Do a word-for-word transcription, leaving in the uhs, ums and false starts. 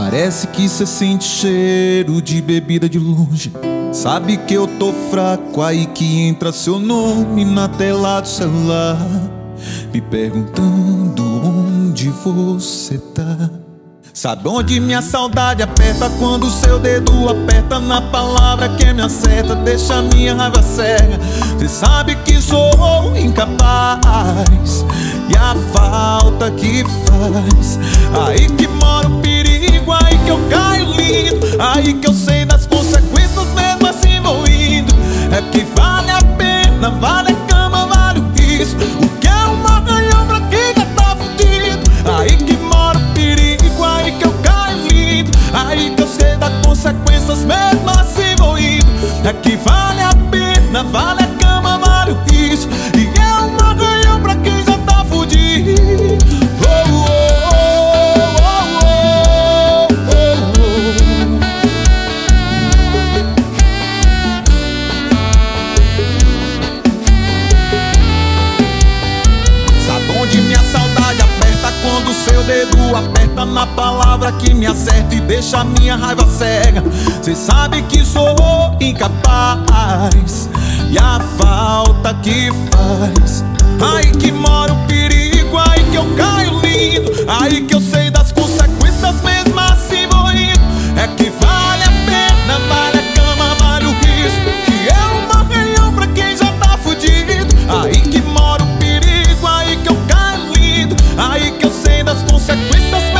Parece que cê sente cheiro de bebida de longe. Sabe que eu tô fraco, aí que entra seu nome na tela do celular, me perguntando onde você tá. Sabe onde minha saudade aperta? Quando seu dedo aperta na palavra que me acerta, deixa minha raiva cega. Cê sabe que sou incapaz, e a falta que faz, aí que mora o perigo, aí que eu caio lindo, aí que eu sei das consequências, mesmo assim vou indo. É que vale a pena, vale a cama, vale o risco. O que é um arranhão pra quem já tá fudido? Aí que mora o perigo, aí que eu caio lindo, aí que eu sei das consequências, mesmo assim vou indo. É que vale a pena, vale a cama, vale o risco. E é um arranhão pra quem já tá fudido. Oh, oh, oh, oh, oh, oh, oh. Sabe onde minha saudade aperta? Quando seu dedo aperta na palavra que me acerta e deixa minha raiva cega. Cê sabe que sou incapaz, e a falta que faz, aí que mora o perigo, aí que eu caio lindo, aí que eu sei das consequências, mesmo assim vou indo. É que vale a pena, vale a cama, vale o risco. Que é um arranhão pra quem já tá fudido. Aí que mora o perigo, aí que eu caio lindo, aí que eu sei das consequências,